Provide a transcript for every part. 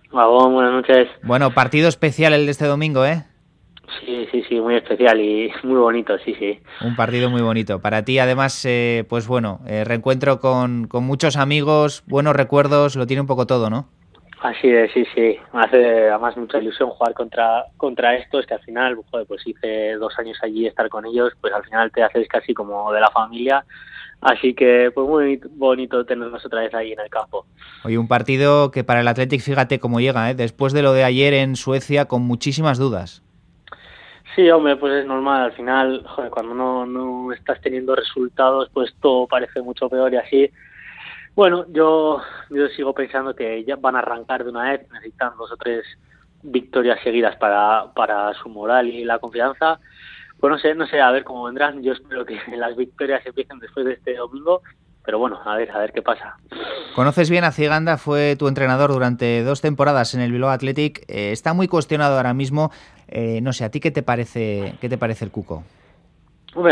Gabón, buenas noches. Bueno, partido especial el de este domingo, ¿eh? Sí, muy especial y muy bonito, sí. Un partido muy bonito. Para ti, además, pues bueno, reencuentro con muchos amigos, buenos recuerdos, lo tiene un poco todo, ¿no? Así es, sí. Me hace además mucha ilusión jugar contra estos, que al final, joder, pues hice 2 años allí, estar con ellos, pues al final te haces casi como de la familia. Así que, pues muy bonito tenernos otra vez ahí en el campo. Oye, un partido que para el Athletic, fíjate cómo llega, ¿eh? Después de lo de ayer en Suecia, con muchísimas dudas. Sí, hombre, pues es normal. Al final, joder, cuando no estás teniendo resultados, pues todo parece mucho peor y así. Bueno, yo sigo pensando que ya van a arrancar de una vez, necesitan 2 o 3 victorias seguidas para su moral y la confianza. Pues no sé, a ver cómo vendrán. Yo espero que las victorias empiecen después de este domingo, pero bueno, a ver qué pasa. Conoces bien a Ciganda, fue tu entrenador durante 2 temporadas en el Bilbao Athletic. Está muy cuestionado ahora mismo. No sé, ¿a ti qué te parece el Cuco? Hombre,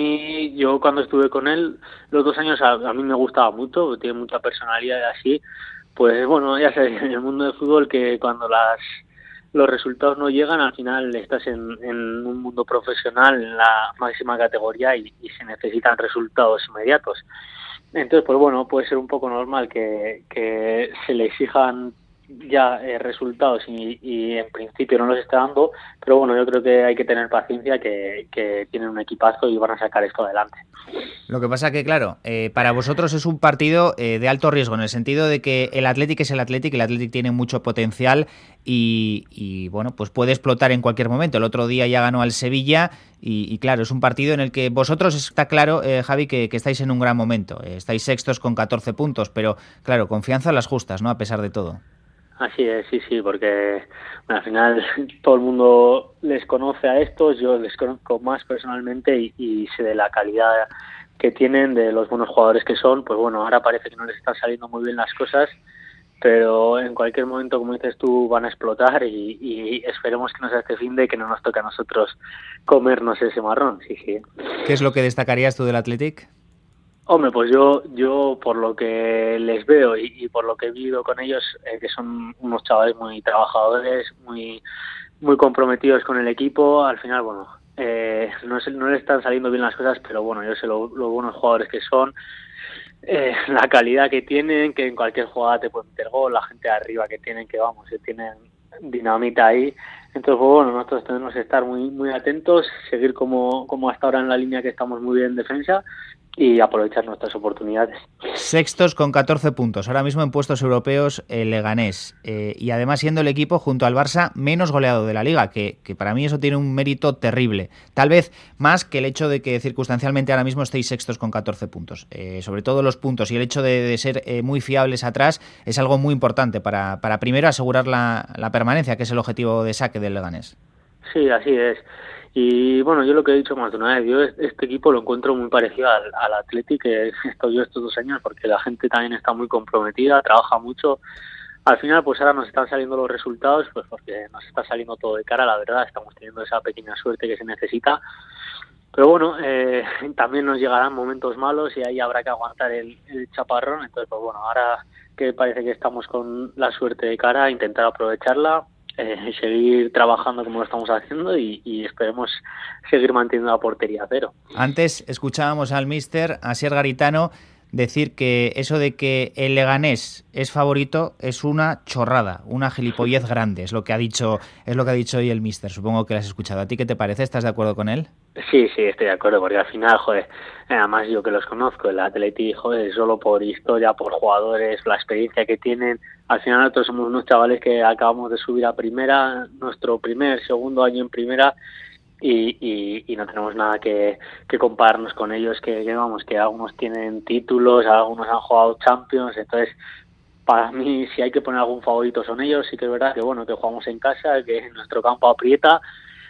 yo cuando estuve con él, los 2 años a mí me gustaba mucho, tiene mucha personalidad y así. Pues bueno, ya sabes, en el mundo del fútbol que cuando los resultados no llegan, al final estás en un mundo profesional en la máxima categoría y se necesitan resultados inmediatos. Entonces, pues bueno, puede ser un poco normal que se le exijan ya resultados y en principio no los está dando, pero bueno, yo creo que hay que tener paciencia, que tienen un equipazo y van a sacar esto adelante. Lo que pasa que, claro, para vosotros es un partido de alto riesgo, en el sentido de que el Athletic es el Athletic tiene mucho potencial bueno, pues puede explotar en cualquier momento. El otro día ya ganó al Sevilla y claro, es un partido en el que vosotros está claro, Javi, que estáis en un gran momento. Estáis sextos con 14 puntos, pero claro, confianza a las justas, ¿no? A pesar de todo. Así es, sí, porque bueno, al final todo el mundo les conoce a estos, yo les conozco más personalmente y sé de la calidad que tienen, de los buenos jugadores que son. Pues bueno, ahora parece que no les están saliendo muy bien las cosas, pero en cualquier momento, como dices tú, van a explotar y esperemos que no sea este finde, que no nos toque a nosotros comernos ese marrón, sí. ¿Qué es lo que destacarías tú del Athletic? Hombre, pues yo por lo que les veo y por lo que he vivido con ellos, que son unos chavales muy trabajadores, muy comprometidos con el equipo. Al final, bueno, no le están saliendo bien las cosas, pero bueno, yo sé lo buenos jugadores que son, la calidad que tienen, que en cualquier jugada te pueden meter gol, la gente de arriba que tienen, que vamos, que tienen dinamita ahí. Entonces, pues bueno, nosotros tenemos que estar muy atentos, seguir como hasta ahora en la línea, que estamos muy bien en defensa, y aprovechar nuestras oportunidades. Sextos con 14 puntos, ahora mismo en puestos europeos el Leganés, y además siendo el equipo junto al Barça menos goleado de la Liga, que para mí eso tiene un mérito terrible, tal vez más que el hecho de que circunstancialmente ahora mismo estéis sextos con 14 puntos. Sobre todo los puntos y el hecho de ser muy fiables atrás es algo muy importante para primero asegurar la permanencia, que es el objetivo de saque del Leganés. Sí, así es. Y bueno, yo lo que he dicho más de una vez, yo este equipo lo encuentro muy parecido al Athletic que he estado yo estos 2 años, porque la gente también está muy comprometida, trabaja mucho. Al final, pues ahora nos están saliendo los resultados, pues porque nos está saliendo todo de cara, la verdad, estamos teniendo esa pequeña suerte que se necesita. Pero bueno, también nos llegarán momentos malos y ahí habrá que aguantar el chaparrón. Entonces, pues bueno, ahora que parece que estamos con la suerte de cara, intentar aprovecharla, seguir trabajando como lo estamos haciendo y esperemos seguir manteniendo la portería a cero. Antes escuchábamos al míster Asier Garitano decir que eso de que el Leganés es favorito es una chorrada, una gilipollez grande, es lo que ha dicho hoy el míster. Supongo que lo has escuchado. ¿A ti qué te parece? ¿Estás de acuerdo con él? Sí, estoy de acuerdo, porque al final, joder, además yo que los conozco, el Atleti, joder, solo por historia, por jugadores, la experiencia que tienen, al final nosotros somos unos chavales que acabamos de subir a primera, nuestro segundo año en primera, y no tenemos nada que compararnos con ellos, que vamos, que algunos tienen títulos, algunos han jugado Champions. Entonces para mí, si hay que poner algún favorito son ellos. Sí que es verdad que bueno, que jugamos en casa, que nuestro campo aprieta,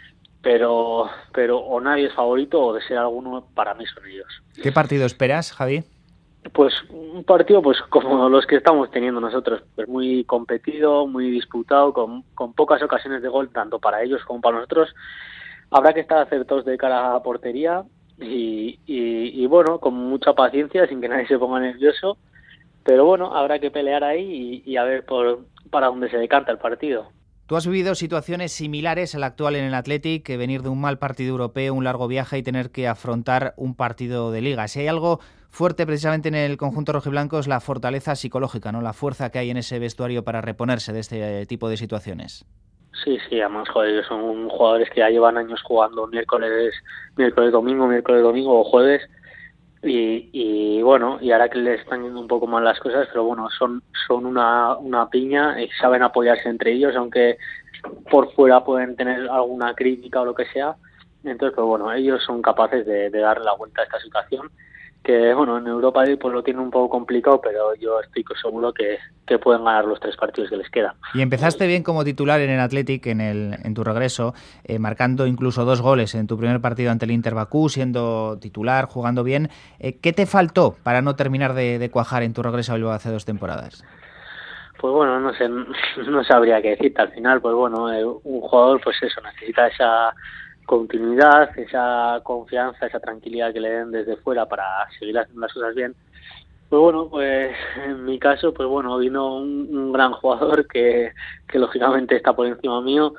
pero o nadie es favorito o de ser alguno, para mí son ellos. ¿Qué partido esperas, Javi? Pues un partido pues como los que estamos teniendo nosotros, pues muy competido, muy disputado, con pocas ocasiones de gol tanto para ellos como para nosotros. Habrá que estar acertados de cara a portería y bueno, con mucha paciencia, sin que nadie se ponga nervioso, pero bueno, habrá que pelear ahí y a ver para dónde se decanta el partido. Tú has vivido situaciones similares a la actual en el Athletic, que venir de un mal partido europeo, un largo viaje y tener que afrontar un partido de liga. Si hay algo fuerte precisamente en el conjunto rojiblanco es la fortaleza psicológica, ¿no? La fuerza que hay en ese vestuario para reponerse de este tipo de situaciones. Sí, además, joder, son jugadores que ya llevan años jugando miércoles, domingo o jueves. Y bueno, y ahora que le están yendo un poco mal las cosas, pero bueno, son una piña y saben apoyarse entre ellos, aunque por fuera pueden tener alguna crítica o lo que sea. Entonces, pues bueno, ellos son capaces de darle la vuelta a esta situación, que bueno, en Europa pues lo tienen un poco complicado, pero yo estoy seguro que pueden ganar los 3 partidos que les quedan. Y empezaste bien como titular en el Athletic en tu regreso, marcando incluso 2 goles en tu primer partido ante el Inter Bakú, siendo titular, jugando bien. ¿Qué te faltó para no terminar de cuajar en tu regreso a Bilbao hace 2 temporadas? Pues bueno, no sé, no sabría qué decirte. Al final, pues bueno, un jugador, pues eso, necesita esa continuidad, esa confianza, esa tranquilidad que le den desde fuera para seguir haciendo las cosas bien. Pues bueno, pues en mi caso, pues bueno, vino un gran jugador que lógicamente está por encima mío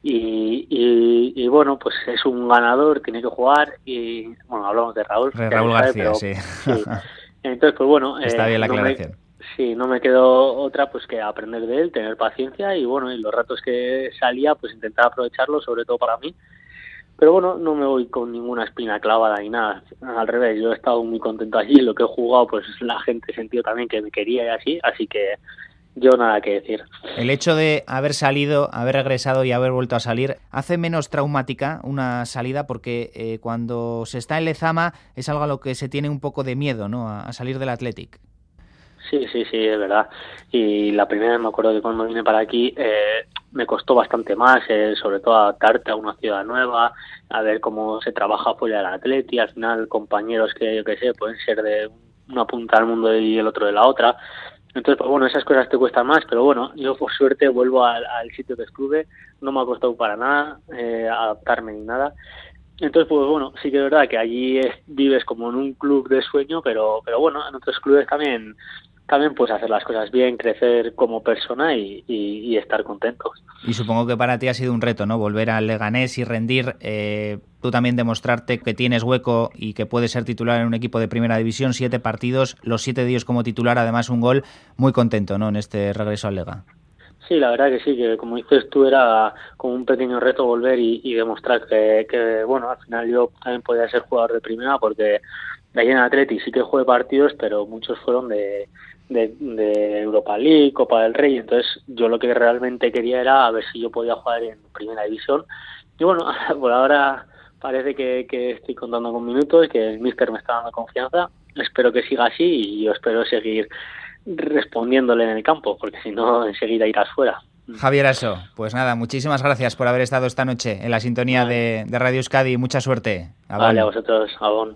y bueno, pues es un ganador, tiene que jugar y bueno, hablamos de Raúl. Raúl García, pero, sí. Entonces, pues bueno, está bien la aclaración. No me quedó otra pues que aprender de él, tener paciencia y bueno, y los ratos que salía pues intentar aprovecharlo, sobre todo para mí. Pero bueno, no me voy con ninguna espina clavada ni nada, al revés, yo he estado muy contento allí, lo que he jugado pues la gente sentido también que me quería y así que yo nada que decir. El hecho de haber salido, haber regresado y haber vuelto a salir, ¿hace menos traumática una salida? Porque cuando se está en Lezama es algo a lo que se tiene un poco de miedo, ¿no? A salir del Athletic. Sí, es verdad. Y la primera vez me acuerdo que cuando vine para aquí me costó bastante más, sobre todo adaptarte a una ciudad nueva, a ver cómo se trabaja fuera del Atleti, al final compañeros que yo que sé, pueden ser de una punta del mundo y el otro de la otra. Entonces, pues bueno, esas cosas te cuestan más, pero bueno, yo por suerte vuelvo al sitio que estuve, no me ha costado para nada adaptarme ni nada. Entonces, pues bueno, sí que es verdad que allí vives como en un club de sueño, pero bueno, en otros clubes también puedes hacer las cosas bien, crecer como persona y estar contentos. Y supongo que para ti ha sido un reto, ¿no? Volver al Leganés y rendir, tú también demostrarte que tienes hueco y que puedes ser titular en un equipo de primera división, 7 partidos, los 7 días como titular, además un gol, muy contento, ¿no? En este regreso al Lega. Sí, la verdad que sí, que como dices tú era como un pequeño reto volver y demostrar que bueno, al final yo también podía ser jugador de primera porque de ahí en Atleti sí que jugué partidos, pero muchos fueron de Europa League, Copa del Rey, entonces yo lo que realmente quería era a ver si yo podía jugar en primera división y bueno, por ahora parece que estoy contando con minutos, que el míster me está dando confianza, espero que siga así y yo espero seguir respondiéndole en el campo, porque si no enseguida irás fuera. Javier Aso, pues nada, muchísimas gracias por haber estado esta noche en la sintonía de Radio Euskadi, mucha suerte. Vale, a vosotros, Abón.